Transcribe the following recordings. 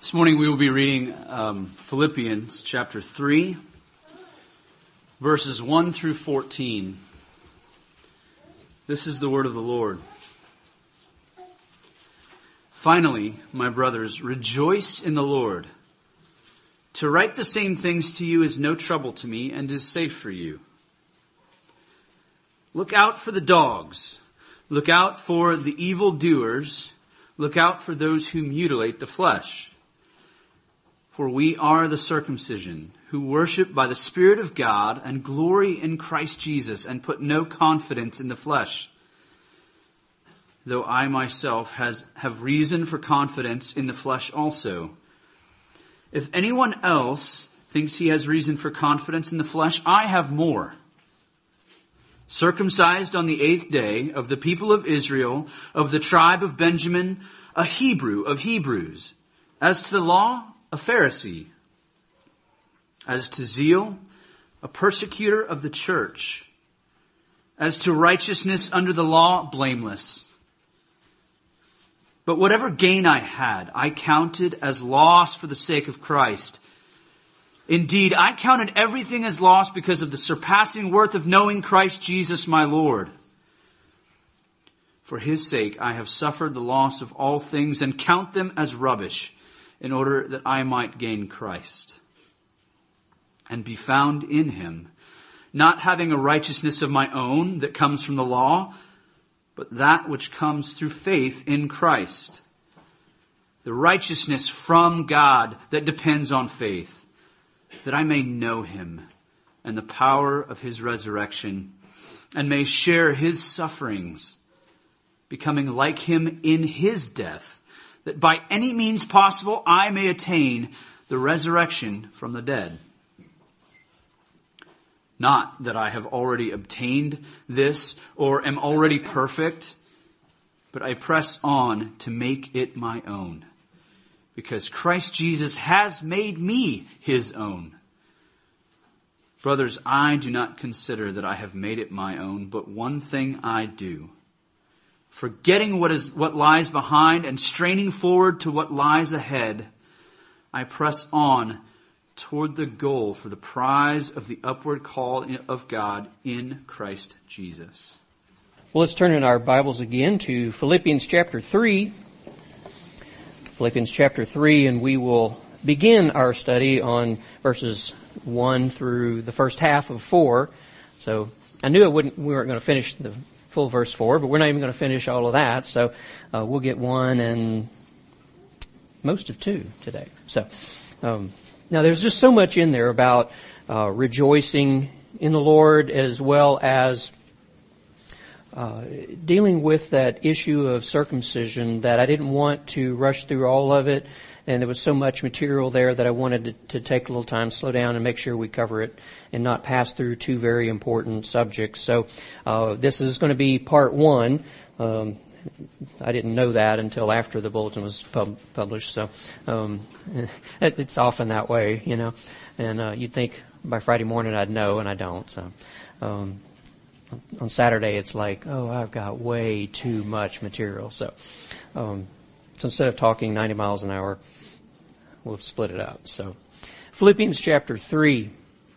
This morning we will be reading Philippians chapter 3, verses 1 through 14. This is the word of the Lord. Finally, my brothers, rejoice in the Lord. To write the same things to you is no trouble to me and is safe for you. Look out for the dogs. Look out for the evildoers. Look out for those who mutilate the flesh. For we are the circumcision, who worship by the Spirit of God and glory in Christ Jesus and put no confidence in the flesh. Though I myself have reason for confidence in the flesh also. If anyone else thinks he has reason for confidence in the flesh, I have more. Circumcised on the 8th day, of the people of Israel, of the tribe of Benjamin, a Hebrew of Hebrews. As to the law, a Pharisee. As to zeal, a persecutor of the church. As to righteousness under the law, blameless. But whatever gain I had, I counted as loss for the sake of Christ. Indeed, I counted everything as loss because of the surpassing worth of knowing Christ Jesus my Lord. For his sake I have suffered the loss of all things and count them as rubbish, in order that I might gain Christ and be found in him, not having a righteousness of my own that comes from the law, but that which comes through faith in Christ. The righteousness from God that depends on faith, that I may know him and the power of his resurrection and may share his sufferings, becoming like him in his death, that by any means possible I may attain the resurrection from the dead. Not that I have already obtained this or am already perfect, but I press on to make it my own, because Christ Jesus has made me his own. Brothers, I do not consider that I have made it my own, but one thing I do. Forgetting what lies behind and straining forward to what lies ahead, I press on toward the goal for the prize of the upward call of God in Christ Jesus. Well, let's turn in our Bibles again to Philippians chapter 3. Philippians chapter 3, and we will begin our study on verses 1 through the first half of 4. So I knew we weren't going to finish the full verse 4, but we're not even going to finish all of that. So we'll get 1 and most of 2 today. So now there's just so much in there about rejoicing in the Lord, as well as dealing with that issue of circumcision, that I didn't want to rush through all of it. And there was so much material there that I wanted to take a little time, slow down, and make sure we cover it and not pass through 2 very important subjects. So this is going to be part 1. I didn't know that until after the bulletin was published. So it's often that way, you know. And you'd think by Friday morning I'd know, and I don't. So on Saturday it's like, oh, I've got way too much material. So instead of talking 90 miles an hour, we'll split it up. So Philippians chapter 3.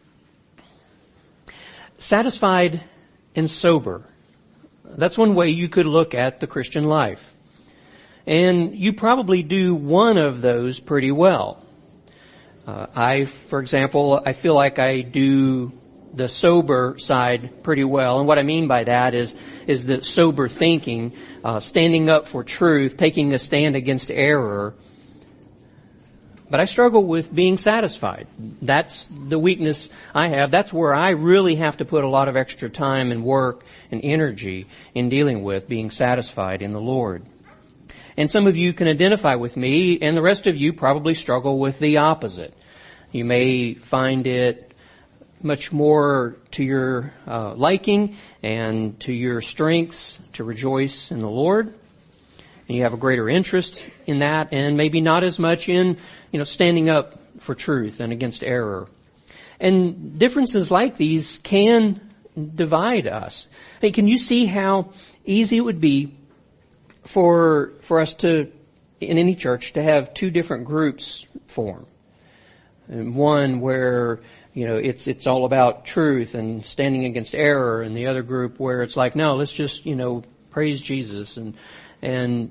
Satisfied and sober. That's one way you could look at the Christian life. And you probably do one of those pretty well. For example, I feel like I do the sober side pretty well. And what I mean by that is the sober thinking, standing up for truth, taking a stand against error. But I struggle with being satisfied. That's the weakness I have. That's where I really have to put a lot of extra time and work and energy in dealing with being satisfied in the Lord. And some of you can identify with me, and the rest of you probably struggle with the opposite. You may find it much more to your liking and to your strengths to rejoice in the Lord. And you have a greater interest in that, and maybe not as much in, standing up for truth and against error. And differences like these can divide us. Hey, can you see how easy it would be for us to in any church to have two different groups form. And one where, it's all about truth and standing against error, and the other group where it's like, no, let's just, praise Jesus, and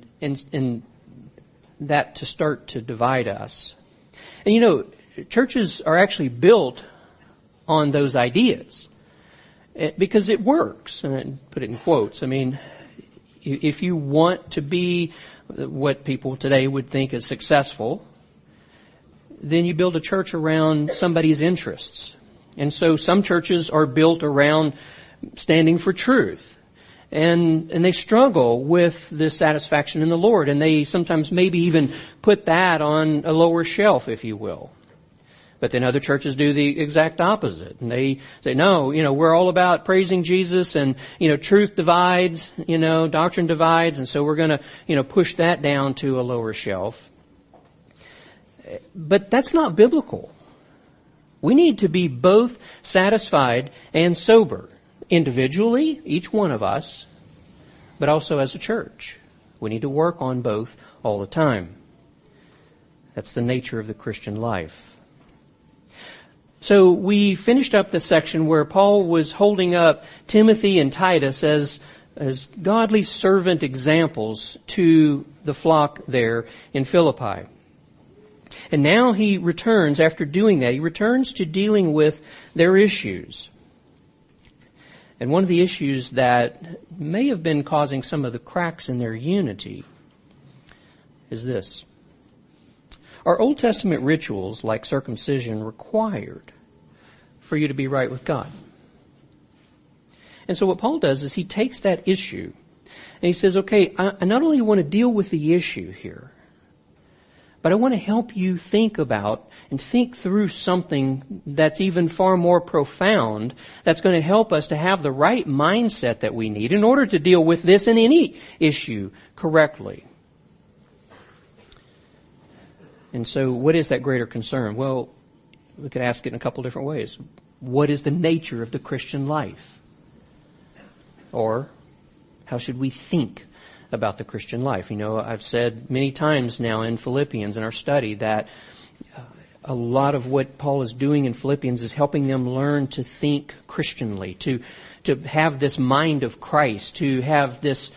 that to start to divide us. And churches are actually built on those ideas because it works. And I put it in quotes. I mean, if you want to be what people today would think is successful, then you build a church around somebody's interests. And so some churches are built around standing for truth. And they struggle with the satisfaction in the Lord. And they sometimes maybe even put that on a lower shelf, if you will. But then other churches do the exact opposite. And they say, no, we're all about praising Jesus, and, truth divides, doctrine divides. And so we're going to, push that down to a lower shelf. But that's not biblical. We need to be both satisfied and sober. Individually, each one of us, but also as a church. We need to work on both all the time. That's the nature of the Christian life. So we finished up the section where Paul was holding up Timothy and Titus as godly servant examples to the flock there in Philippi. And now he returns, after doing that, he returns to dealing with their issues. And one of the issues that may have been causing some of the cracks in their unity is this. Are Old Testament rituals like circumcision required for you to be right with God? And so what Paul does is he takes that issue and he says, okay, I not only want to deal with the issue here, but I want to help you think about and think through something that's even far more profound, that's going to help us to have the right mindset that we need in order to deal with this and any issue correctly. And so what is that greater concern? Well, we could ask it in a couple different ways. What is the nature of the Christian life? Or how should we think about the Christian life? I've said many times now in Philippians in our study that a lot of what Paul is doing in Philippians is helping them learn to think Christianly, to have this mind of Christ, to have this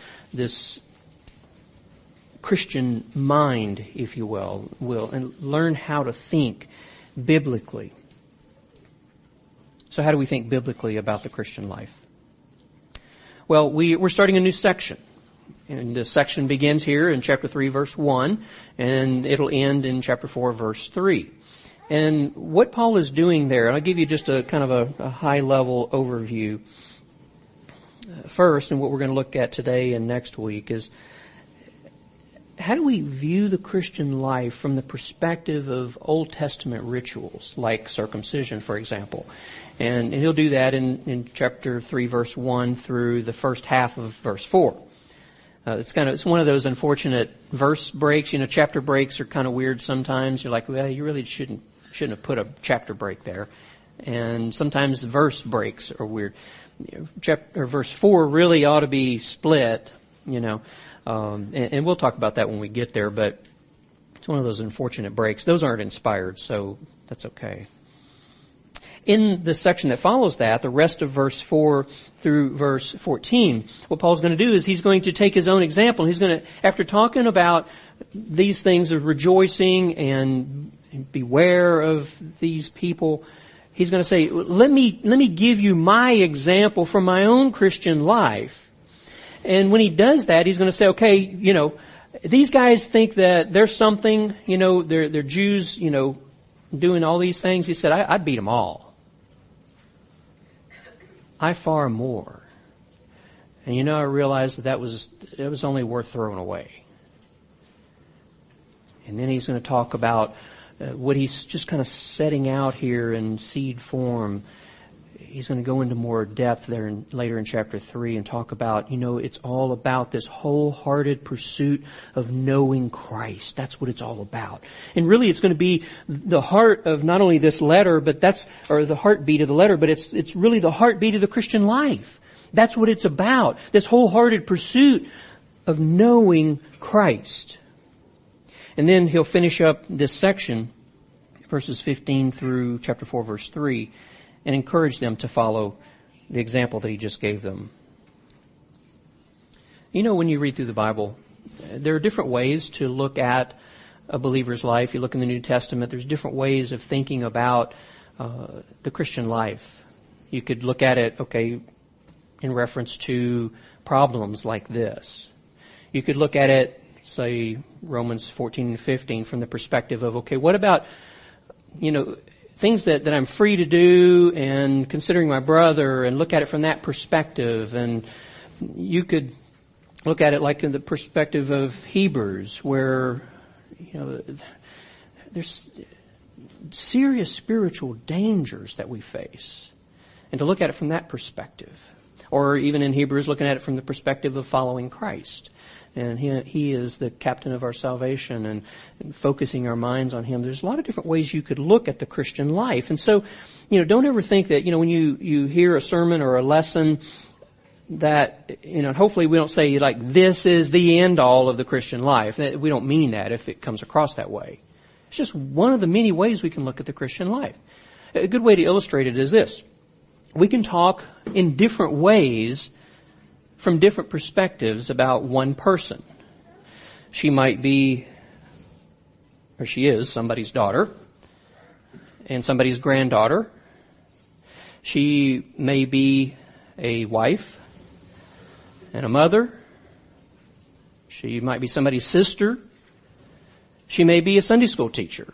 Christian mind, if you will, and learn how to think biblically. So how do we think biblically about the Christian life? Well, we're starting a new section. And this section begins here in chapter 3, verse 1, and it'll end in chapter 4, verse 3. And what Paul is doing there, and I'll give you just a kind of a high-level overview first, and what we're going to look at today and next week is how do we view the Christian life from the perspective of Old Testament rituals, like circumcision, for example. And he'll do that in chapter 3, verse 1 through the first half of verse 4. It's one of those unfortunate verse breaks. Chapter breaks are kind of weird sometimes. You're like, well, you really shouldn't have put a chapter break there. And sometimes the verse breaks are weird. Verse 4 really ought to be split, and we'll talk about that when we get there, but it's one of those unfortunate breaks. Those aren't inspired, so that's okay. In the section that follows that, the rest of verse 4 through verse 14, what Paul's going to do is he's going to take his own example. He's going to, after talking about these things of rejoicing and beware of these people, he's going to say, let me give you my example from my own Christian life. And when he does that, he's going to say, okay, these guys think that there's something, they're Jews, doing all these things. He said, I beat them all. I far more. And I realized that it was only worth throwing away. And then he's going to talk about what he's just kind of setting out here in seed form. He's going to go into more depth there later in chapter 3 and talk about, it's all about this wholehearted pursuit of knowing Christ. That's what it's all about. And really it's going to be the heart of not only this letter, but the heartbeat of the letter, but it's really the heartbeat of the Christian life. That's what it's about. This wholehearted pursuit of knowing Christ. And then he'll finish up this section, verses 15 through chapter 4, verse 3, and encourage them to follow the example that he just gave them. You know, when you read through the Bible, there are different ways to look at a believer's life. You look in the New Testament, there's different ways of thinking about the Christian life. You could look at it, okay, in reference to problems like this. You could look at it, say, Romans 14 and 15 from the perspective of, okay, what about, things that I'm free to do and considering my brother, and look at it from that perspective. And you could look at it like in the perspective of Hebrews, where, there's serious spiritual dangers that we face. And to look at it from that perspective. Or even in Hebrews, looking at it from the perspective of following Christ. And He is the captain of our salvation, and focusing our minds on Him. There's a lot of different ways you could look at the Christian life. And so, don't ever think that, when you hear a sermon or a lesson that, hopefully we don't say like, this is the end all of the Christian life. We don't mean that if it comes across that way. It's just one of the many ways we can look at the Christian life. A good way to illustrate it is this. We can talk in different ways from different perspectives about one person. She might be, or she is, somebody's daughter and somebody's granddaughter. She may be a wife and a mother. She might be somebody's sister. She may be a Sunday school teacher.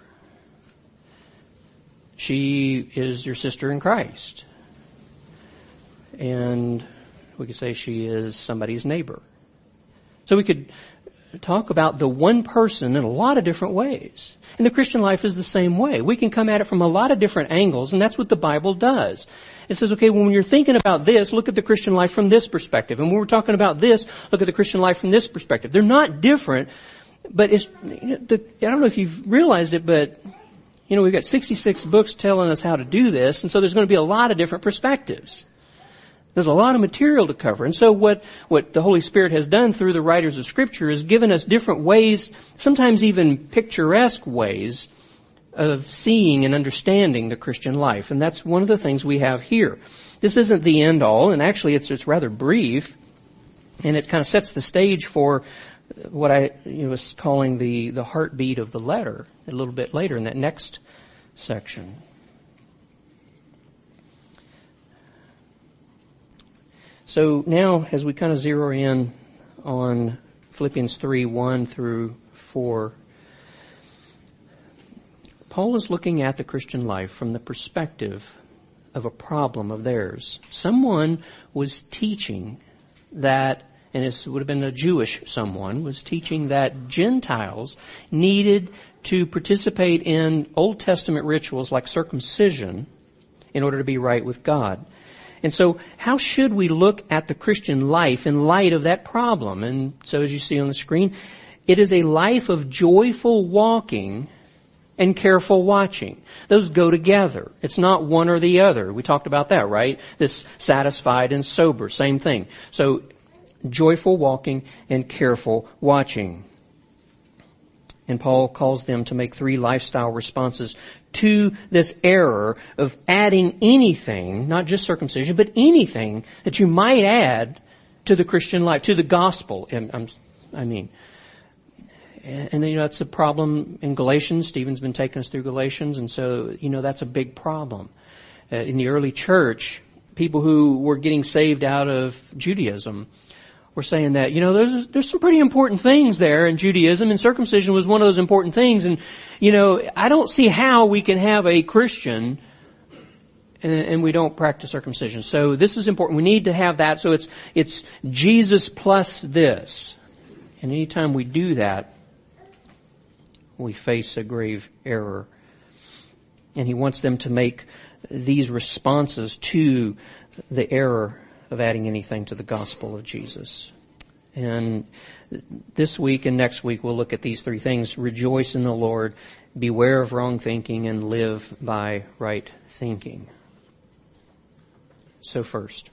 She is your sister in Christ. And we could say she is somebody's neighbor. So we could talk about the one person in a lot of different ways. And the Christian life is the same way. We can come at it from a lot of different angles, and that's what the Bible does. It says, okay, when you're thinking about this, look at the Christian life from this perspective. And when we're talking about this, look at the Christian life from this perspective. They're not different, but I don't know if you've realized it, but we've got 66 books telling us how to do this, and so there's going to be a lot of different perspectives. There's a lot of material to cover. And so what the Holy Spirit has done through the writers of Scripture is given us different ways, sometimes even picturesque ways, of seeing and understanding the Christian life. And that's one of the things we have here. This isn't the end all, and actually it's rather brief, and it kind of sets the stage for what I was calling the heartbeat of the letter a little bit later in that next section. So now, as we kind of zero in on Philippians 3, 1 through 4, Paul is looking at the Christian life from the perspective of a problem of theirs. Someone was teaching that, and this would have been a Jewish someone, was teaching that Gentiles needed to participate in Old Testament rituals like circumcision in order to be right with God. And so how should we look at the Christian life in light of that problem? And so as you see on the screen, it is a life of joyful walking and careful watching. Those go together. It's not one or the other. We talked about that, right? This satisfied and sober, same thing. So joyful walking and careful watching. And Paul calls them to make 3 lifestyle responses to this error of adding anything, not just circumcision, but anything that you might add to the Christian life, to the gospel. And that's a problem in Galatians. Stephen's been taking us through Galatians, and so, that's a big problem. In the early church, people who were getting saved out of Judaism were saying that, there's some pretty important things there in Judaism, and circumcision was one of those important things. And, I don't see how we can have a Christian and we don't practice circumcision. So this is important. We need to have that. So it's Jesus plus this. And anytime we do that, we face a grave error. And he wants them to make these responses to the error of adding anything to the gospel of Jesus. And this week and next week we'll look at these 3 things. Rejoice in the Lord, beware of wrong thinking, and live by right thinking. So first,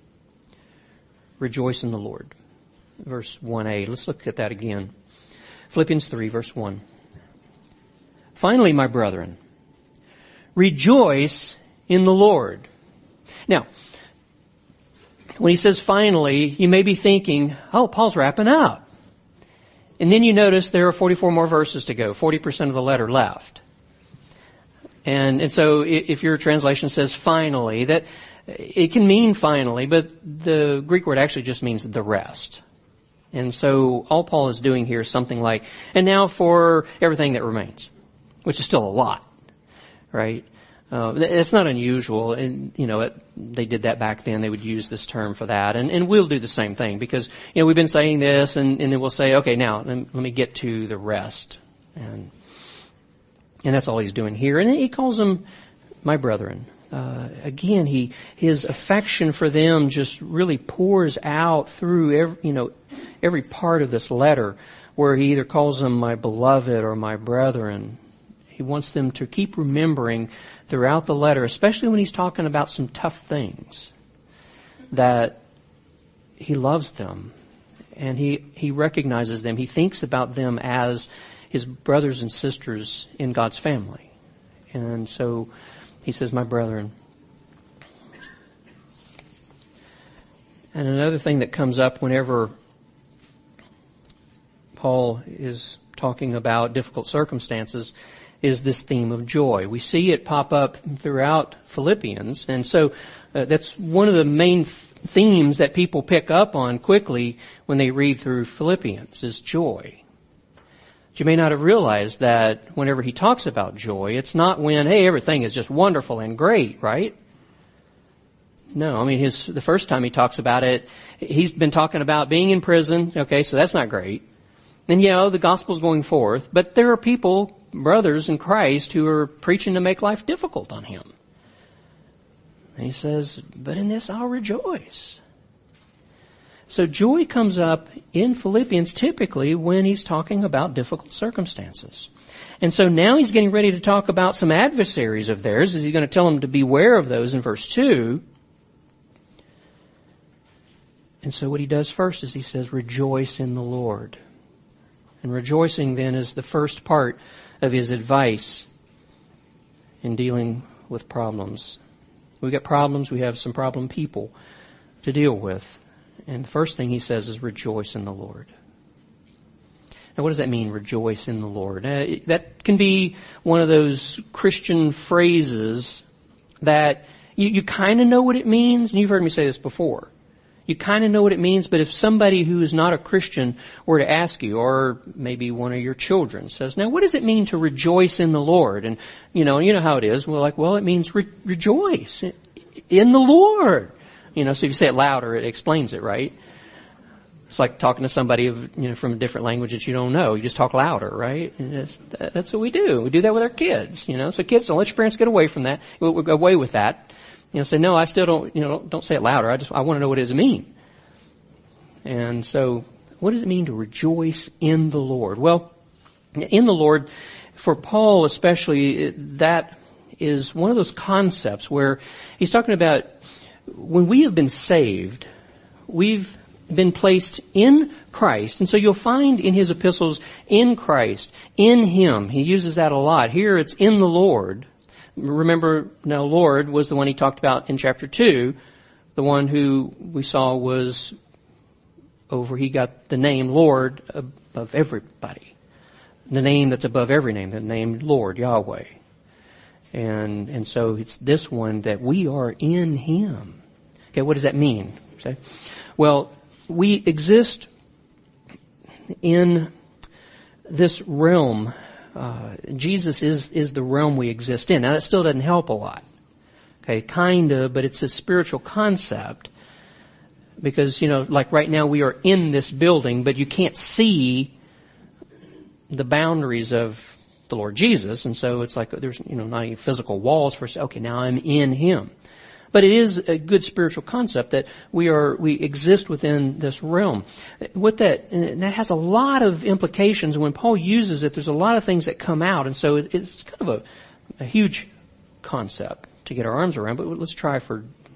rejoice in the Lord. Verse 1a. Let's look at that again. Philippians 3, verse 1. Finally, my brethren, rejoice in the Lord. Now, when he says finally, you may be thinking, oh, Paul's wrapping up. And then you notice there are 44 more verses to go, 40% of the letter left. And so if your translation says finally, that it can mean finally, but the Greek word actually just means the rest. And so all Paul is doing here is something like, and now for everything that remains, which is still a lot, right? It's not unusual, and they did that back then. They would use this term for that, and we'll do the same thing because we've been saying this, and then we'll say, okay, now let me get to the rest, and that's all he's doing here. And he calls them my brethren. Again, his affection for them just really pours out through every part of this letter, where he either calls them my beloved or my brethren. He wants them to keep remembering throughout the letter, especially when he's talking about some tough things, that he loves them and he recognizes them. He thinks about them as his brothers and sisters in God's family. And so he says, my brethren. And another thing that comes up whenever Paul is talking about difficult circumstances is this theme of joy. We see it pop up throughout Philippians, and so that's one of the main themes that people pick up on quickly when they read through Philippians is joy. But you may not have realized that whenever he talks about joy, it's not when, hey, everything is just wonderful and great, right? No, I mean, the first time he talks about it, he's been talking about being in prison. Okay, so that's not great. And the gospel's going forth, but there are people, brothers in Christ, who are preaching to make life difficult on him. And he says, but in this I'll rejoice. So joy comes up in Philippians typically when he's talking about difficult circumstances. And so now he's getting ready to talk about some adversaries of theirs. He's going to tell them to beware of those in verse 2. And so what he does first is he says, rejoice in the Lord. And rejoicing then is the first part of his advice in dealing with problems. We've got problems, we have some problem people to deal with. And the first thing he says is rejoice in the Lord. Now what does that mean, rejoice in the Lord? That can be one of those Christian phrases that you kind of know what it means, and you've heard me say this before. You kind of know what it means, but if somebody who is not a Christian were to ask you, or maybe one of your children says, now what does it mean to rejoice in the Lord? And you know how it is. We're like, well, it means rejoice in the Lord. So if you say it louder, it explains it, right? It's like talking to somebody from a different language that you don't know. You just talk louder, right? And that's what we do. We do that with our kids, So kids, don't let your parents get away from that, away with that. Say, no, I still don't say it louder. I want to know what does it mean. And so, what does it mean to rejoice in the Lord? Well, in the Lord, for Paul especially, that is one of those concepts where he's talking about when we have been saved, we've been placed in Christ. And so you'll find in his epistles, in Christ, in Him. He uses that a lot. Here it's in the Lord. Remember, now Lord was the one he talked about in chapter 2, the one who we saw was he got the name Lord above everybody. The name that's above every name, the name Lord, Yahweh. And so it's this one that we are in Him. Okay, what does that mean? Okay. Well, we exist in this realm. Jesus is the realm we exist in. Now that still doesn't help a lot. Okay, kinda, but it's a spiritual concept. Because, like right now we are in this building, but you can't see the boundaries of the Lord Jesus. And so it's like there's, not any physical walls for, okay, now I'm in Him. But it is a good spiritual concept that we exist within this realm. And that has a lot of implications. When Paul uses it, there's a lot of things that come out. And so it's kind of a huge concept to get our arms around. But let's try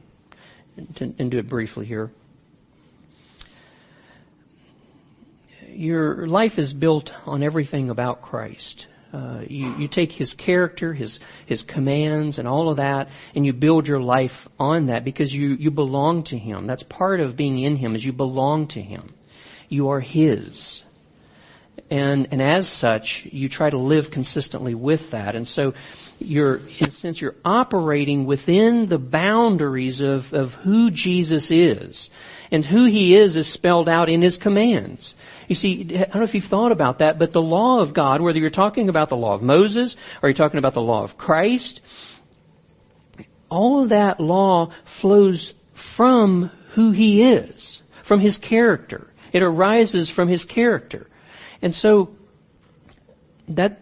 and do it briefly here. your life is built on everything about Christ. You take His character, His commands and all of that, and you build your life on that because you belong to Him. That's part of being in Him, is you belong to Him. You are His. And as such, you try to live consistently with that. And so in a sense, you're operating within the boundaries of who Jesus is. And who He is spelled out in His commands. You see, I don't know if you've thought about that, but the law of God, whether you're talking about the law of Moses or you're talking about the law of Christ, all of that law flows from who He is, from His character. It arises from His character. And so that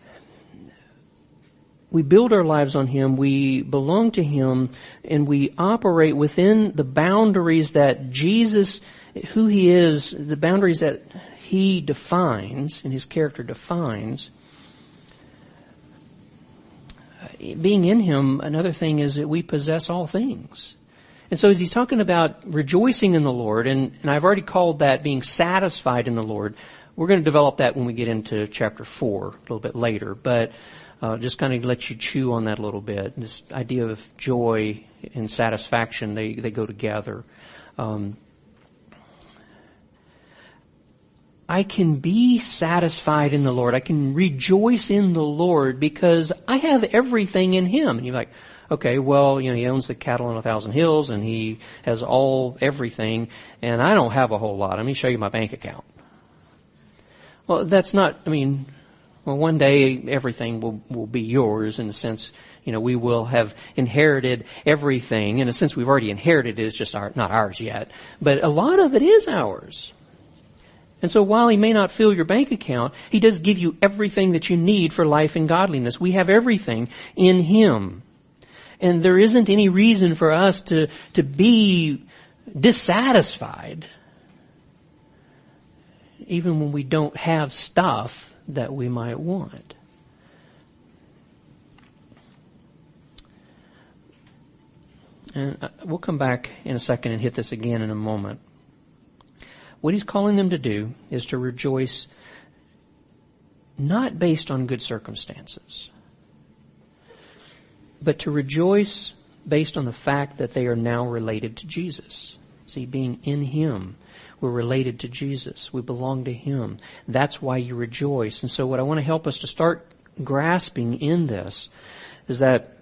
we build our lives on Him, we belong to Him, and we operate within the boundaries that Jesus, who He is, the boundaries that He defines and His character defines. Being in Him, another thing is that we possess all things. And so as He's talking about rejoicing in the Lord, and I've already called that being satisfied in the Lord. We're going to develop that when we get into chapter 4 a little bit later, but just kind of let you chew on that a little bit. This idea of joy and satisfaction, they go together. I can be satisfied in the Lord. I can rejoice in the Lord because I have everything in Him. And you're like, okay, well, He owns the cattle on 1,000 hills and He has everything, and I don't have a whole lot. Let me show you my bank account. Well, that's not, one day everything will be yours in the sense, we will have inherited everything. In a sense, we've already inherited it. It's just not ours yet. But a lot of it is ours. And so while He may not fill your bank account, He does give you everything that you need for life and godliness. We have everything in Him. And there isn't any reason for us to be dissatisfied even when we don't have stuff that we might want. And we'll come back in a second and hit this again in a moment. What He's calling them to do is to rejoice not based on good circumstances, but to rejoice based on the fact that they are now related to Jesus. See, being in Him, we're related to Jesus. We belong to Him. That's why you rejoice. And so what I want to help us to start grasping in this is that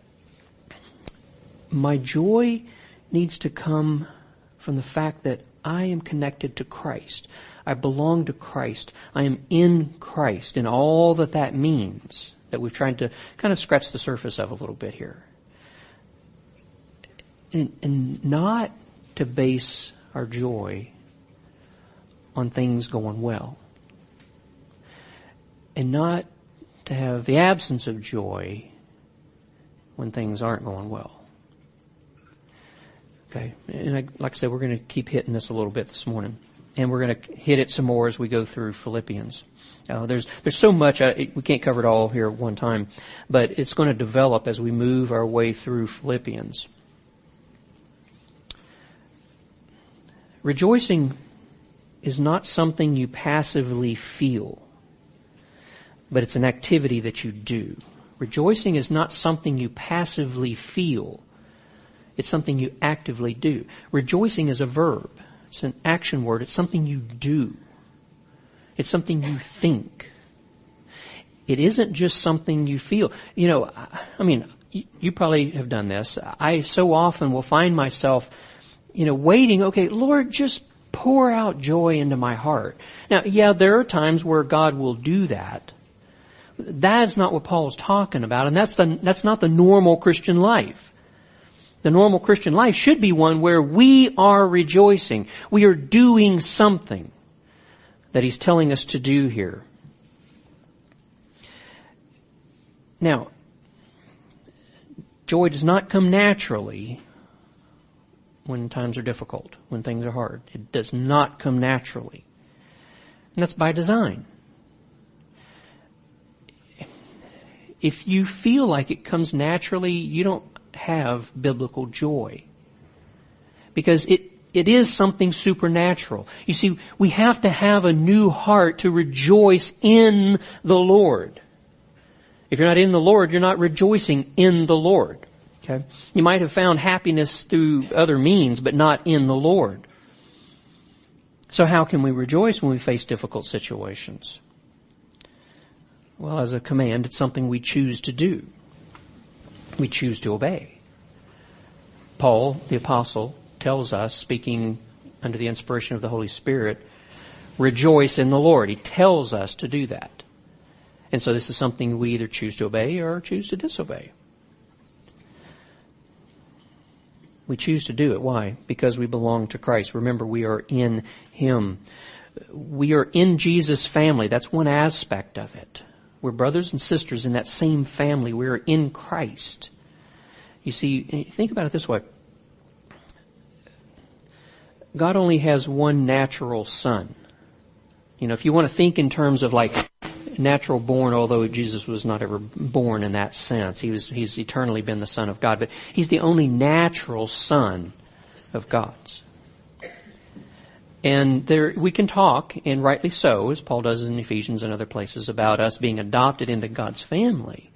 my joy needs to come from the fact that I am connected to Christ. I belong to Christ. I am in Christ, and all that means, that we've tried to kind of scratch the surface of a little bit here. And not to base our joy on things going well. And not to have the absence of joy when things aren't going well. Okay, and like I said, we're going to keep hitting this a little bit this morning. And we're going to hit it some more as we go through Philippians. There's so much, we can't cover it all here at one time, but it's going to develop as we move our way through Philippians. Rejoicing is not something you passively feel, but it's an activity that you do. Rejoicing is not something you passively feel. It's something you actively do. Rejoicing is a verb. It's an action word. It's something you do. It's something you think. It isn't just something you feel. You probably have done this. I so often will find myself, waiting, okay, Lord, just pour out joy into my heart. Now, yeah, there are times where God will do that. That's not what Paul's talking about, and that's not the normal Christian life. The normal Christian life should be one where we are rejoicing. We are doing something that He's telling us to do here. Now, joy does not come naturally when times are difficult, when things are hard. It does not come naturally. And that's by design. If you feel like it comes naturally, you don't have biblical joy. Because it it is something supernatural. You see, we have to have a new heart to rejoice in the Lord. If you're not in the Lord, you're not rejoicing in the Lord. Okay? You might have found happiness through other means, but not in the Lord. So how can we rejoice when we face difficult situations? Well, as a command, it's something we choose to do. We choose to obey. Paul, the apostle, tells us, speaking under the inspiration of the Holy Spirit, rejoice in the Lord. He tells us to do that. And so this is something we either choose to obey or choose to disobey. We choose to do it. Why? Because we belong to Christ. Remember, we are in Him. We are in Jesus' family. That's one aspect of it. We're brothers and sisters in that same family. We are in Christ. You see, think about it this way. God only has one natural son. You know, if you want to think in terms of like natural born, although Jesus was not ever born in that sense. He's eternally been the Son of God, but He's the only natural Son of God's. And there, we can talk, and rightly so, as Paul does in Ephesians and other places, about us being adopted into God's family.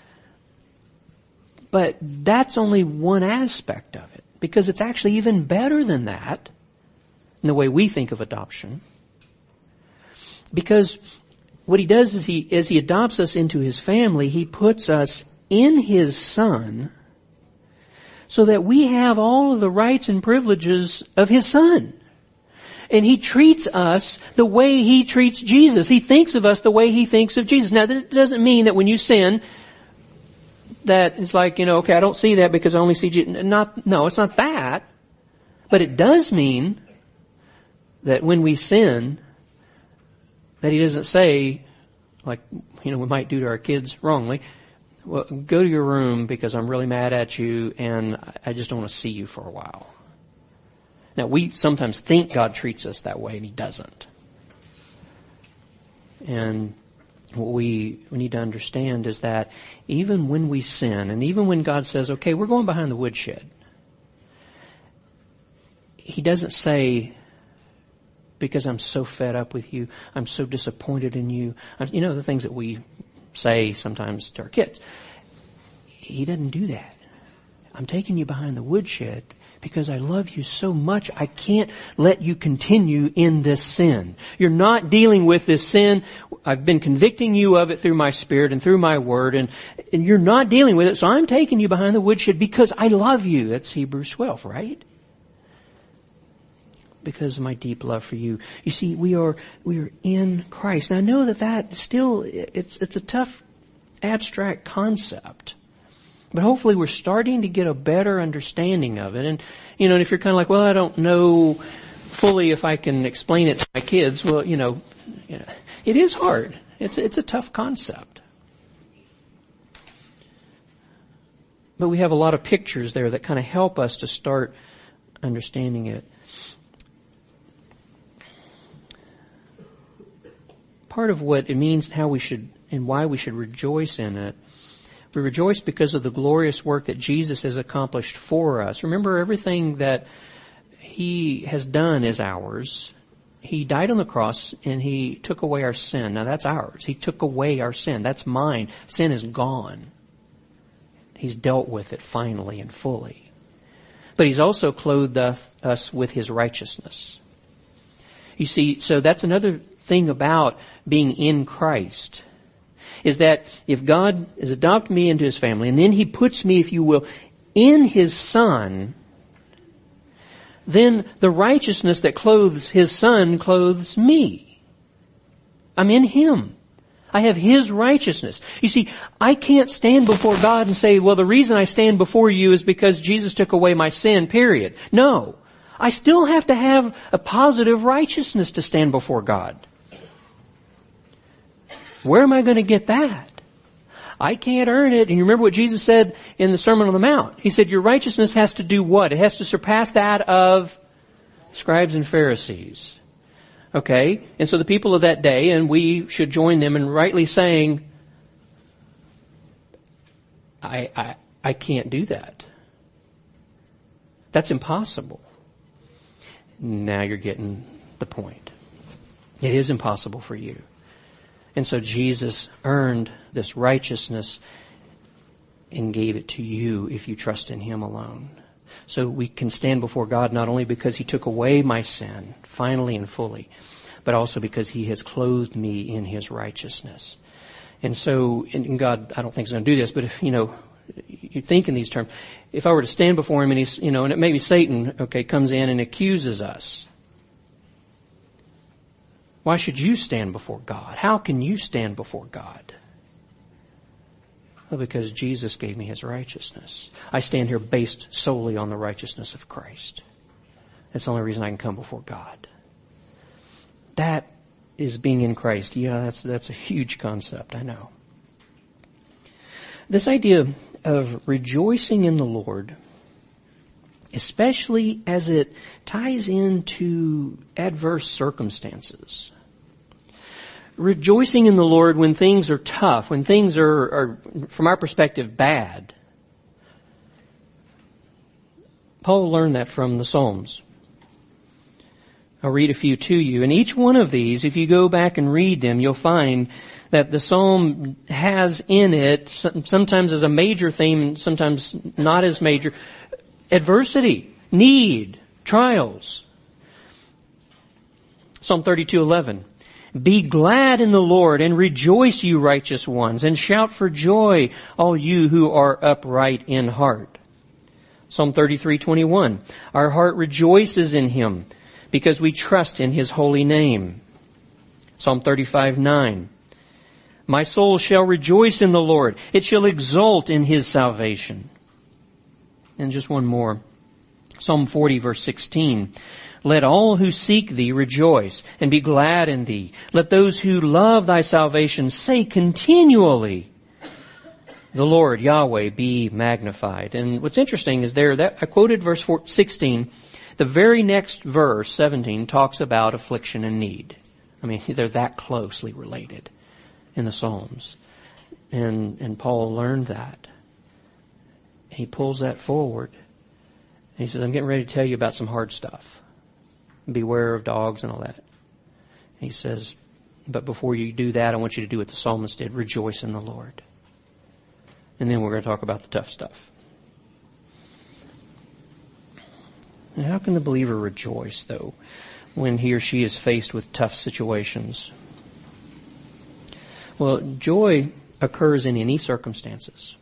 But that's only one aspect of it, because it's actually even better than that in the way we think of adoption. Because what He does is as He adopts us into His family, He puts us in His Son so that we have all of the rights and privileges of His Son. And He treats us the way He treats Jesus. He thinks of us the way He thinks of Jesus. Now, that doesn't mean that when you sin, that it's like, okay, I don't see that because I only see Jesus. No, it's not that. But it does mean that when we sin, that He doesn't say, like, we might do to our kids wrongly, well, go to your room because I'm really mad at you and I just don't want to see you for a while. Now, we sometimes think God treats us that way and He doesn't. And what we need to understand is that even when we sin, and even when God says, okay, we're going behind the woodshed, He doesn't say, because I'm so fed up with you, I'm so disappointed in you. The things that we say sometimes to our kids. He doesn't do that. I'm taking you behind the woodshed because I love you so much, I can't let you continue in this sin. You're not dealing with this sin. I've been convicting you of it through my Spirit and through my Word, and you're not dealing with it, so I'm taking you behind the woodshed because I love you. That's Hebrews 12, right? Because of my deep love for you. You see, we are in Christ. And I know that still, it's a tough, abstract concept. But hopefully we're starting to get a better understanding of it. And, and if you're kind of like, well, I don't know fully if I can explain it to my kids, well, it is hard. It's a tough concept. But we have a lot of pictures there that kind of help us to start understanding it. Part of what it means, how we should and why we should rejoice in it. We rejoice because of the glorious work that Jesus has accomplished for us. Remember, everything that He has done is ours. He died on the cross and He took away our sin. Now that's ours. He took away our sin. That's mine. Sin is gone. He's dealt with it finally and fully. But He's also clothed us with His righteousness. You see, so that's another thing about being in Christ, is that if God has adopted me into His family, and then He puts me, if you will, in His Son, then the righteousness that clothes His Son clothes me. I'm in Him. I have His righteousness. You see, I can't stand before God and say, well, the reason I stand before you is because Jesus took away my sin, period. No. I still have to have a positive righteousness to stand before God. Where am I going to get that? I can't earn it. And you remember what Jesus said in the Sermon on the Mount. He said, your righteousness has to do what? It has to surpass that of scribes and Pharisees. Okay? And so the people of that day, and we should join them in rightly saying, I can't do that. That's impossible. Now you're getting the point. It is impossible for you. And so Jesus earned this righteousness and gave it to you if you trust in Him alone. So we can stand before God not only because He took away my sin, finally and fully, but also because He has clothed me in His righteousness. And so, and God, I don't think He's going to do this, but if, you think in these terms, if I were to stand before Him and He's, and it maybe Satan, comes in and accuses us. Why should you stand before God? How can you stand before God? Well, because Jesus gave me His righteousness. I stand here based solely on the righteousness of Christ. That's the only reason I can come before God. That is being in Christ. Yeah, that's a huge concept, I know. This idea of rejoicing in the Lord, especially as it ties into adverse circumstances. Rejoicing in the Lord when things are tough, when things are from our perspective, bad. Paul learned that from the Psalms. I'll read a few to you. And each one of these, if you go back and read them, you'll find that the Psalm has in it, sometimes as a major theme, sometimes not as major, adversity, need, trials. Psalm 32:11. Be glad in the Lord and rejoice, you righteous ones, and shout for joy, all you who are upright in heart. Psalm 33:21. Our heart rejoices in Him because we trust in His holy name. Psalm 35:9. My soul shall rejoice in the Lord. It shall exult in His salvation. And just one more. Psalm 40 verse 16. Let all who seek Thee rejoice and be glad in Thee. Let those who love Thy salvation say continually, the Lord Yahweh be magnified. And what's interesting is that I quoted verse 16. The very next verse, 17, talks about affliction and need. I mean, they're that closely related in the Psalms. And Paul learned that. He pulls that forward. And he says, I'm getting ready to tell you about some hard stuff. Beware of dogs and all that. He says, but before you do that, I want you to do what the psalmist did. Rejoice in the Lord. And then we're going to talk about the tough stuff. Now, how can the believer rejoice, though, when he or she is faced with tough situations? Well, joy occurs in any circumstances.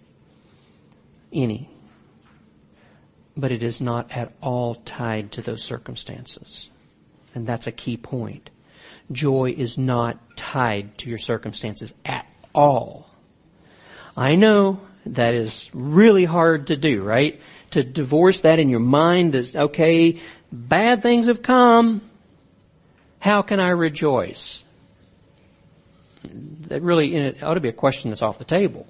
Any. But it is not at all tied to those circumstances. And that's a key point. Joy is not tied to your circumstances at all. I know that is really hard to do, right? To divorce that in your mind that, okay, bad things have come. How can I rejoice? That really, it ought to be a question that's off the table.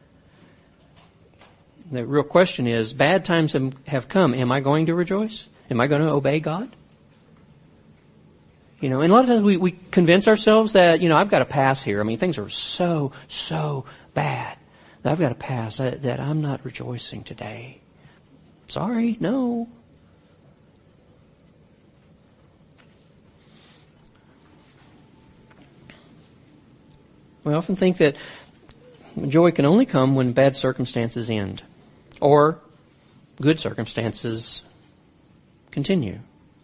The real question is, bad times have come. Am I going to rejoice? Am I going to obey God? And a lot of times we convince ourselves that, I've got to pass here. I mean, things are so bad that I've got to pass, that I'm not rejoicing today. Sorry, no. We often think that joy can only come when bad circumstances end. Or good circumstances continue.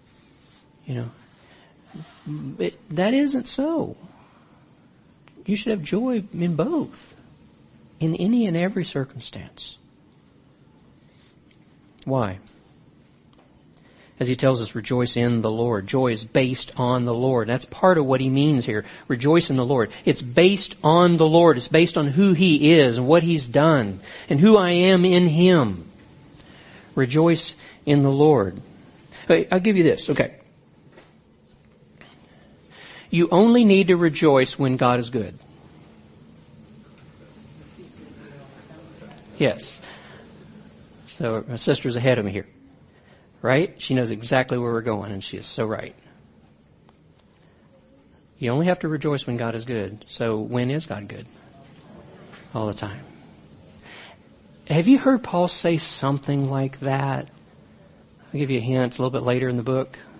That isn't so. You should have joy in both. In any and every circumstance. Why? As he tells us, rejoice in the Lord. Joy is based on the Lord. That's part of what he means here. Rejoice in the Lord. It's based on the Lord. It's based on who He is and what He's done and who I am in Him. Rejoice in the Lord. I'll give you this. Okay. You only need to rejoice when God is good. Yes. So my sister's ahead of me here. Right? She knows exactly where we're going, and she is so right. You only have to rejoice when God is good. So when is God good? All the time. Have you heard Paul say something like that? I'll give you a hint. It's a little bit later in the book.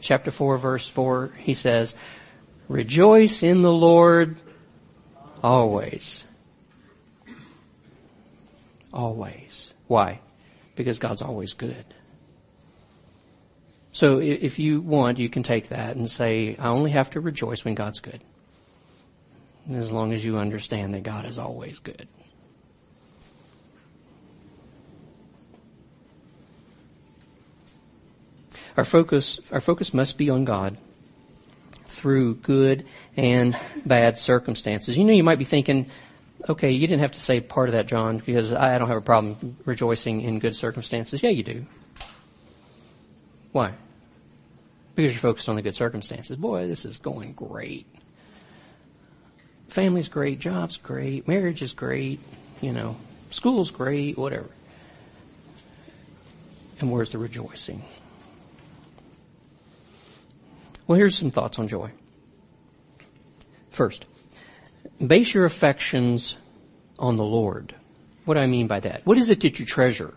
chapter 4, verse 4, he says, rejoice in the Lord always. Always. Why? Because God's always good. So if you want, you can take that and say, I only have to rejoice when God's good. As long as you understand that God is always good. Our focus must be on God through good and bad circumstances. You know, you might be thinking, okay, you didn't have to say part of that, John, because I don't have a problem rejoicing in good circumstances. Yeah, you do. Why? Because you're focused on the good circumstances. Boy, this is going great. Family's great, job's great, marriage is great, school's great, whatever. And where's the rejoicing? Well, here's some thoughts on joy. First, base your affections on the Lord. What do I mean by that? What is it that you treasure?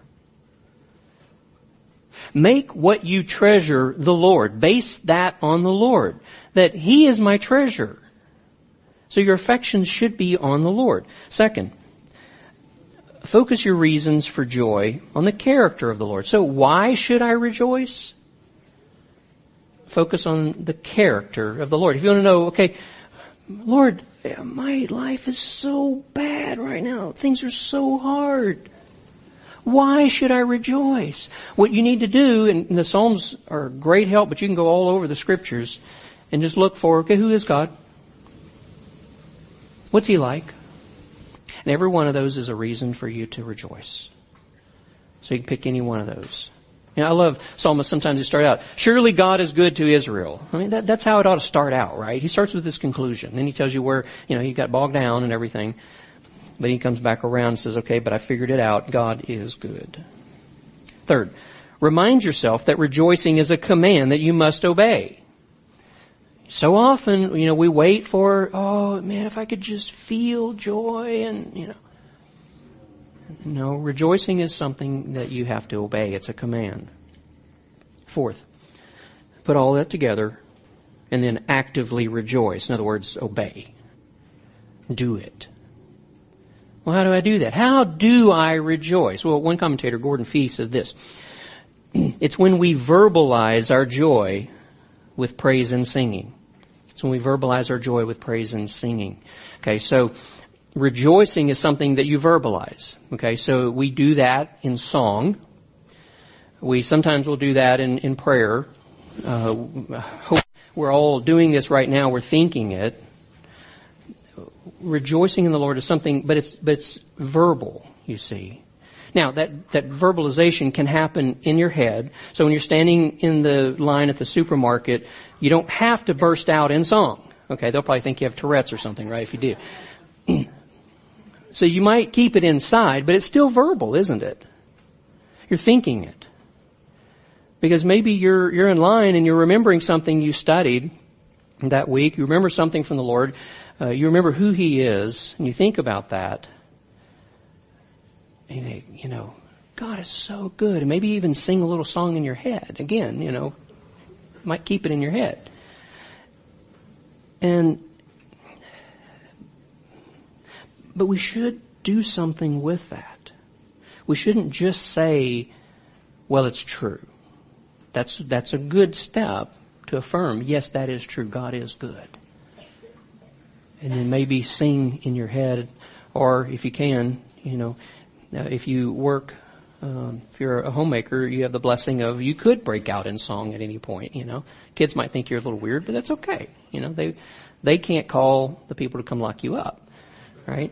Make what you treasure the Lord. Base that on the Lord. That He is my treasure. So your affections should be on the Lord. Second, focus your reasons for joy on the character of the Lord. So why should I rejoice? Focus on the character of the Lord. If you want to know, okay, Lord, my life is so bad right now. Things are so hard. Why should I rejoice? What you need to do, and the Psalms are great help, but you can go all over the Scriptures and just look for, okay, who is God? What's He like? And every one of those is a reason for you to rejoice. So you can pick any one of those. I love psalmists. Sometimes they start out, surely God is good to Israel. I mean, that's how it ought to start out, right? He starts with this conclusion. Then he tells you where, he got bogged down and everything. But he comes back around and says, okay, but I figured it out. God is good. Third, remind yourself that rejoicing is a command that you must obey. So often, we wait for, oh man, if I could just feel joy and, No, rejoicing is something that you have to obey. It's a command. Fourth, put all that together and then actively rejoice. In other words, obey. Do it. Well, how do I do that? How do I rejoice? Well, one commentator, Gordon Fee, says this. It's when we verbalize our joy with praise and singing. It's when we verbalize our joy with praise and singing. Okay, so rejoicing is something that you verbalize. Okay, so we do that in song. We sometimes will do that in prayer. We're all doing this right now. We're thinking it. Rejoicing in the Lord is something, but it's verbal, you see. Now, that verbalization can happen in your head. So when you're standing in the line at the supermarket, you don't have to burst out in song. Okay, they'll probably think you have Tourette's or something, right, if you do. So you might keep it inside, but it's still verbal, isn't it? You're thinking it. Because maybe you're in line and you're remembering something you studied that week. You remember something from the Lord. You remember who He is, and you think about that. And you think, God is so good. And maybe even sing a little song in your head. Again, you might keep it in your head. But we should do something with that. We shouldn't just say, well, it's true. That's a good step to affirm, yes, that is true. God is good. And then maybe sing in your head, or if you can, if you work, if you're a homemaker, you have the blessing of, you could break out in song at any point, Kids might think you're a little weird, but that's okay. They can't call the people to come lock you up, right?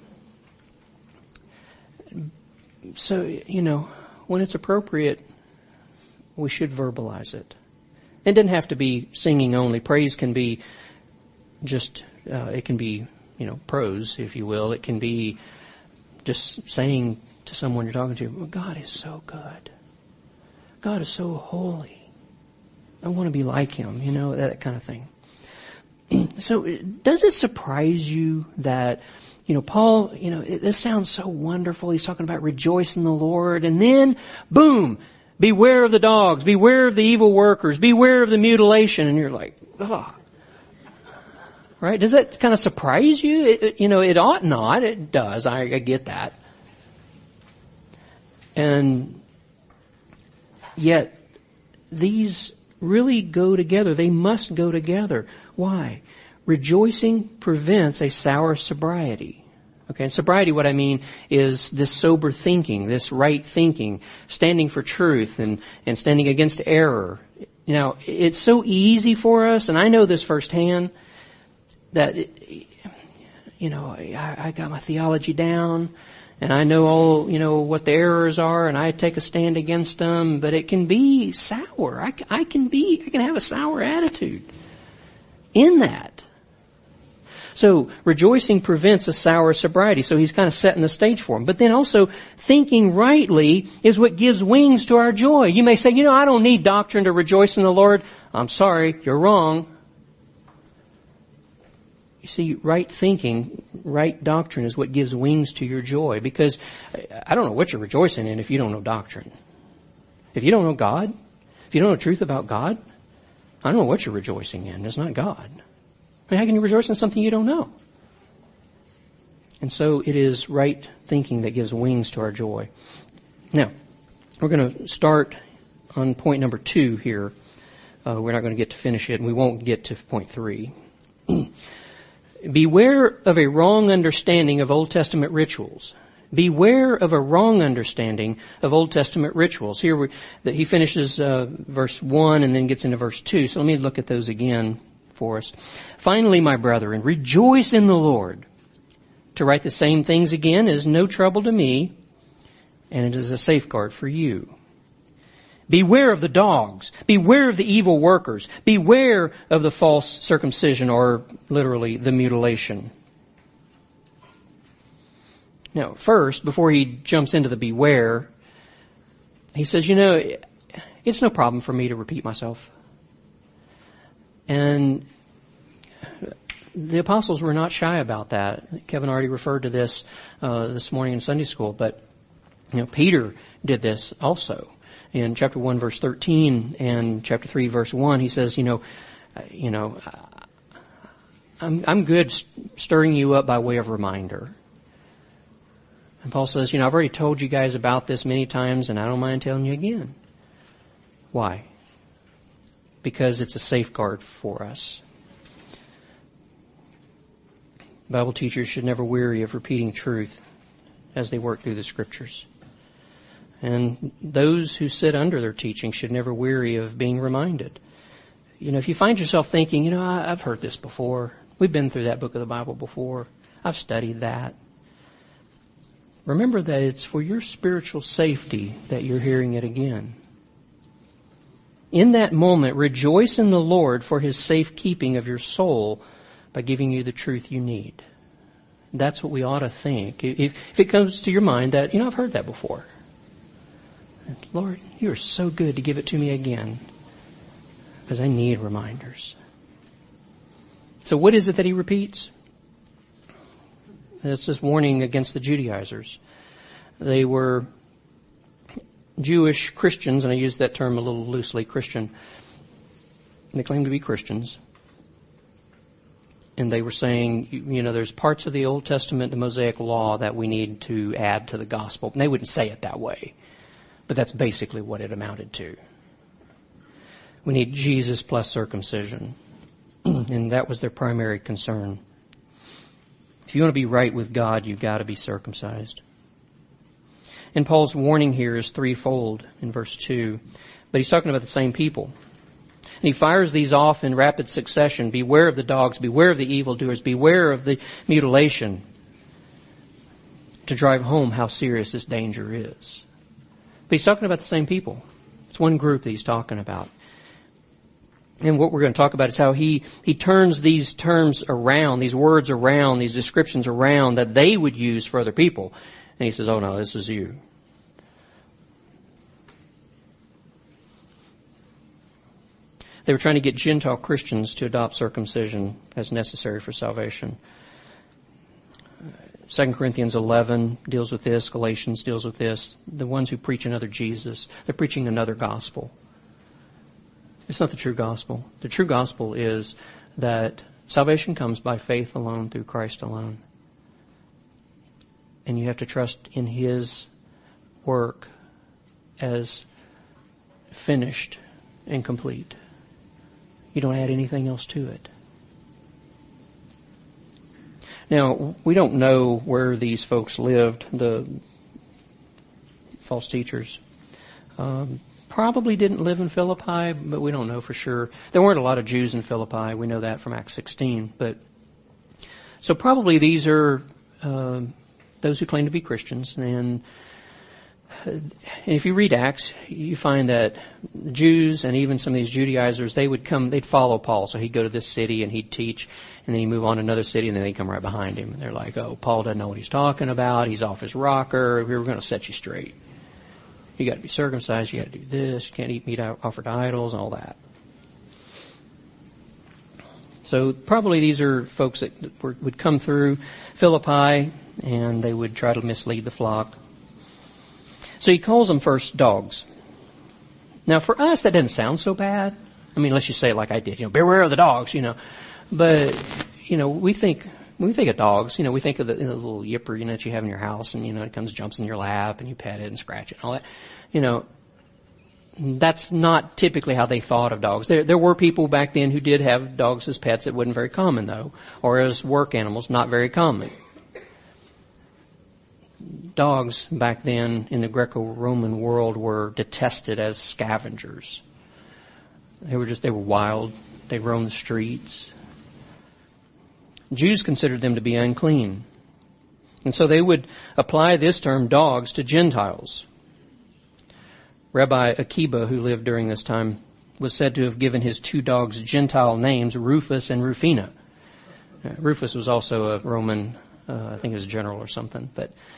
So, when it's appropriate, we should verbalize it. It doesn't have to be singing only. Praise can be just, it can be, prose, if you will. It can be just saying to someone you're talking to, well, God is so good. God is so holy. I want to be like Him, that kind of thing. So does it surprise you that, Paul, this sounds so wonderful. He's talking about rejoice in the Lord. And then, boom, Beware of the dogs. Beware of the evil workers. Beware of the mutilation. And you're like, oh. Right? Does that kind of surprise you? It ought not. It does. I get that. And yet, these really go together. They must go together. Why? Rejoicing prevents a sour sobriety. Okay, and sobriety, what I mean is this sober thinking, this right thinking, standing for truth and standing against error. It's so easy for us, and I know this firsthand, that, I got my theology down, and I know all, what the errors are, and I take a stand against them, but it can be sour. I can have a sour attitude in that. So rejoicing prevents a sour sobriety. So he's kind of setting the stage for him. But then also thinking rightly is what gives wings to our joy. You may say, I don't need doctrine to rejoice in the Lord. I'm sorry, you're wrong. You see, right thinking, right doctrine is what gives wings to your joy. Because I don't know what you're rejoicing in if you don't know doctrine. If you don't know God, if you don't know truth about God, I don't know what you're rejoicing in. It's not God. How can you rejoice in something you don't know? And so it is right thinking that gives wings to our joy. Now, we're going to start on point number 2 here. We're not going to get to finish it, and we won't get to point 3. Beware of a wrong understanding of Old Testament rituals. Beware of a wrong understanding of Old Testament rituals. Here he finishes verse 1 and then gets into verse 2. So let me look at those again for us. Finally, my brethren, rejoice in the Lord. To write the same things again is no trouble to me, and it is a safeguard for you. Beware of the dogs. Beware of the evil workers. Beware of the false circumcision, or literally the mutilation. Now, first, before he jumps into the beware, he says, it's no problem for me to repeat myself. And the apostles were not shy about that. Kevin already referred to this this morning in Sunday school, but Peter did this also. In chapter 1 verse 13 and chapter 3 verse 1, he says, I'm good stirring you up by way of reminder. And Paul says, I've already told you guys about this many times, and I don't mind telling you again. Why? Because it's a safeguard for us. Bible teachers should never weary of repeating truth as they work through the Scriptures. And those who sit under their teaching should never weary of being reminded. If you find yourself thinking, I've heard this before. We've been through that book of the Bible before. I've studied that. Remember that it's for your spiritual safety that you're hearing it again. In that moment, rejoice in the Lord for His safekeeping of your soul by giving you the truth you need. That's what we ought to think. If it comes to your mind that, I've heard that before. Lord, you are so good to give it to me again, because I need reminders. So what is it that he repeats? It's this warning against the Judaizers. They were Jewish Christians, and I use that term a little loosely, Christian. They claimed to be Christians. And they were saying, there's parts of the Old Testament, the Mosaic Law, that we need to add to the gospel. And they wouldn't say it that way, but that's basically what it amounted to. We need Jesus plus circumcision. And that was their primary concern. If you want to be right with God, you've got to be circumcised. And Paul's warning here is threefold in verse 2. But he's talking about the same people. And he fires these off in rapid succession. Beware of the dogs, beware of the evildoers, beware of the mutilation, to drive home how serious this danger is. But he's talking about the same people. It's one group that he's talking about. And what we're going to talk about is how he turns these terms around, these words around, these descriptions around that they would use for other people. And he says, oh no, this is you. They were trying to get Gentile Christians to adopt circumcision as necessary for salvation. 2 Corinthians 11 deals with this. Galatians deals with this. The ones who preach another Jesus, they're preaching another gospel. It's not the true gospel. The true gospel is that salvation comes by faith alone through Christ alone. And you have to trust in His work as finished and complete. You don't add anything else to it. Now, we don't know where these folks lived, the false teachers. Probably didn't live in Philippi, but we don't know for sure. There weren't a lot of Jews in Philippi. We know that from Acts 16. So probably these are those who claim to be Christians. And if you read Acts, you find that Jews and even some of these Judaizers, they'd follow Paul. So he'd go to this city and he'd teach, and then he'd move on to another city, and then they'd come right behind him. And they're like, oh, Paul doesn't know what he's talking about. He's off his rocker. We're going to set you straight. You got to be circumcised. You got to do this. You can't eat meat offered to idols and all that. So probably these are folks that would come through Philippi, and they would try to mislead the flock. So he calls them first dogs. Now for us, that doesn't sound so bad. I mean, unless you say it like I did, beware of the dogs, But, we think, when we think of dogs, we think of the little yipper, that you have in your house, and, it comes, jumps in your lap, and you pet it and scratch it and all that. That's not typically how they thought of dogs. There were people back then who did have dogs as pets. It wasn't very common, though, or as work animals, not very common. Dogs back then in the Greco-Roman world were detested as scavengers. They were wild. They roamed the streets. Jews considered them to be unclean. And so they would apply this term dogs to Gentiles. Rabbi Akiba, who lived during this time, was said to have given his two dogs Gentile names, Rufus and Rufina. Rufus was also a Roman, I think he was a general or something,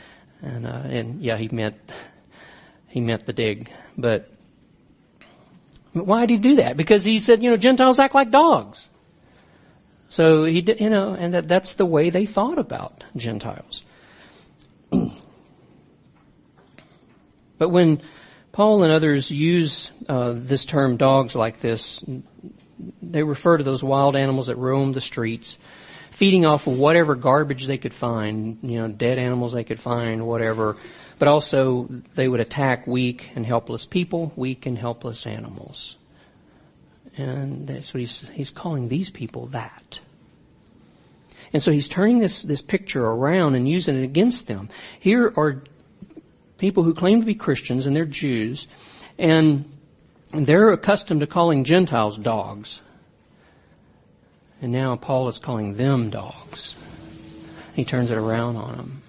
he meant the dig. But why did he do that? Because he said, Gentiles act like dogs. So he did, and that's the way they thought about Gentiles. But when Paul and others use this term dogs like this, they refer to those wild animals that roam the streets, feeding off of whatever garbage they could find, dead animals they could find, whatever. But also they would attack weak and helpless people, weak and helpless animals. And so he's calling these people that. And so he's turning this picture around and using it against them. Here are people who claim to be Christians, and they're Jews, and they're accustomed to calling Gentiles dogs. And now Paul is calling them dogs. He turns it around on them.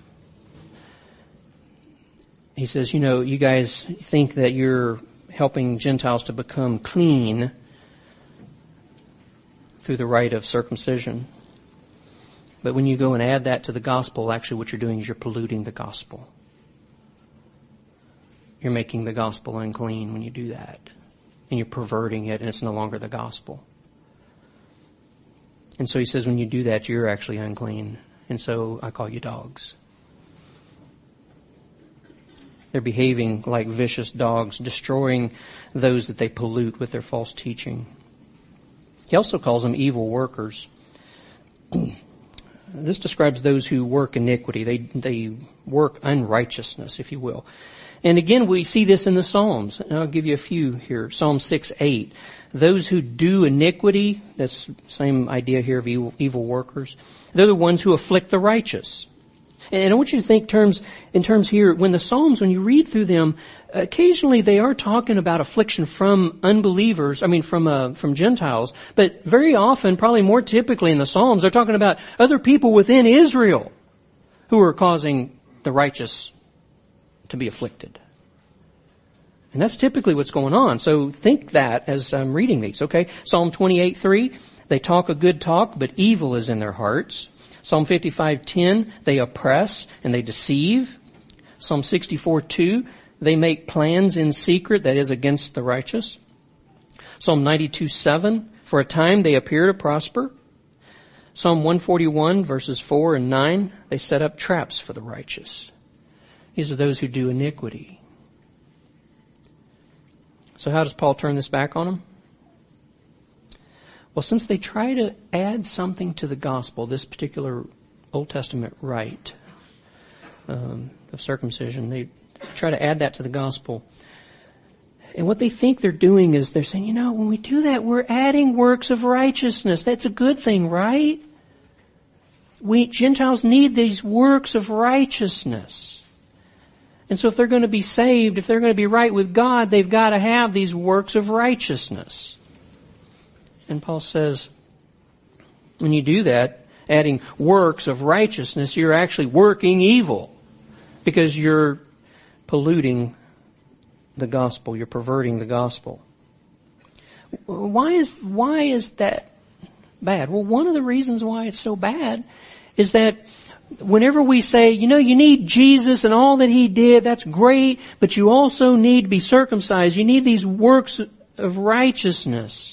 He says, you guys think that you're helping Gentiles to become clean through the rite of circumcision. But when you go and add that to the gospel, actually what you're doing is you're polluting the gospel. You're making the gospel unclean when you do that. And you're perverting it, and it's no longer the gospel. And so he says when you do that, you're actually unclean. And so I call you dogs. They're behaving like vicious dogs, destroying those that they pollute with their false teaching. He also calls them evil workers. This describes those who work iniquity. They work unrighteousness, if you will. And again, we see this in the Psalms. And I'll give you a few here. Psalm 6:8. Those who do iniquity, that's the same idea here of evil workers. They're the ones who afflict the righteous. And I want you to think in terms here, when the Psalms, when you read through them, occasionally they are talking about affliction from unbelievers, from Gentiles. But very often, probably more typically in the Psalms, they're talking about other people within Israel who are causing the righteous to be afflicted. And that's typically what's going on. So think that as I'm reading these, okay? Psalm 28:3, they talk a good talk, but evil is in their hearts. Psalm 55:10, they oppress and they deceive. Psalm 64:2, they make plans in secret, that is against the righteous. Psalm 92:7, for a time they appear to prosper. Psalm 141 verses 4 and 9, they set up traps for the righteous. These are those who do iniquity. So how does Paul turn this back on them? Well, since they try to add something to the gospel, this particular Old Testament rite of circumcision, they try to add that to the gospel. And what they think they're doing is they're saying, when we do that, we're adding works of righteousness. That's a good thing, right? We Gentiles need these works of righteousness. And so if they're going to be saved, if they're going to be right with God, they've got to have these works of righteousness. And Paul says, when you do that, adding works of righteousness, you're actually working evil because you're polluting the gospel. You're perverting the gospel. Why is that bad? Well, one of the reasons why it's so bad is that whenever we say, you need Jesus and all that He did, that's great, but you also need to be circumcised. You need these works of righteousness.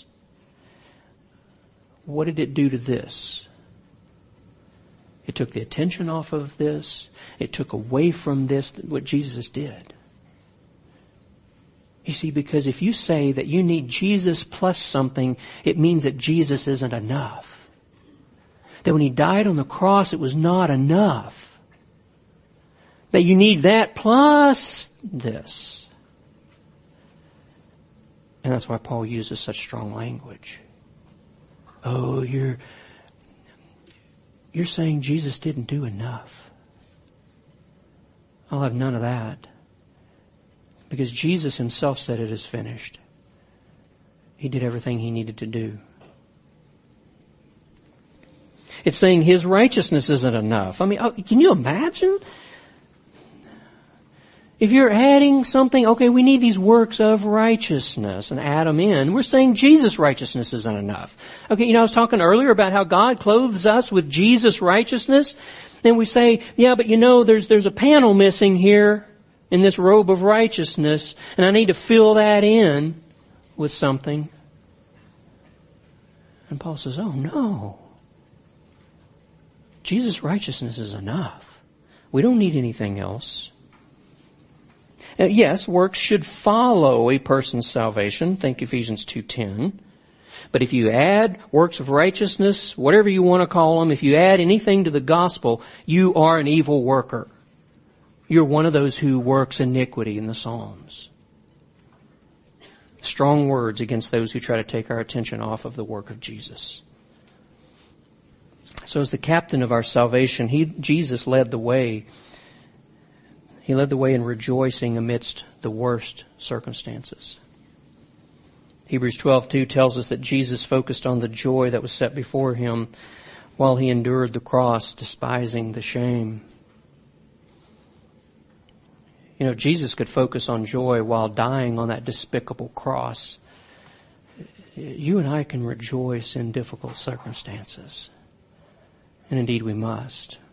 What did it do to this? It took the attention off of this. It took away from this what Jesus did. You see, because if you say that you need Jesus plus something, it means that Jesus isn't enough. That when He died on the cross, it was not enough. That you need that plus this. And that's why Paul uses such strong language. Oh, you're saying Jesus didn't do enough. I'll have none of that. Because Jesus Himself said it is finished. He did everything He needed to do. It's saying His righteousness isn't enough. Can you imagine? If you're adding something, okay, we need these works of righteousness and add them in. We're saying Jesus' righteousness isn't enough. Okay, I was talking earlier about how God clothes us with Jesus' righteousness. And we say, yeah, but there's a panel missing here in this robe of righteousness, and I need to fill that in with something. And Paul says, oh no. Jesus' righteousness is enough. We don't need anything else. Yes, works should follow a person's salvation. Think Ephesians 2:10. But if you add works of righteousness, whatever you want to call them, if you add anything to the gospel, you are an evil worker. You're one of those who works iniquity in the Psalms. Strong words against those who try to take our attention off of the work of Jesus. So as the captain of our salvation, Jesus led the way. He led the way in rejoicing amidst the worst circumstances. Hebrews 12:2 tells us that Jesus focused on the joy that was set before Him while He endured the cross, despising the shame. Jesus could focus on joy while dying on that despicable cross. You and I can rejoice in difficult circumstances. And indeed we must.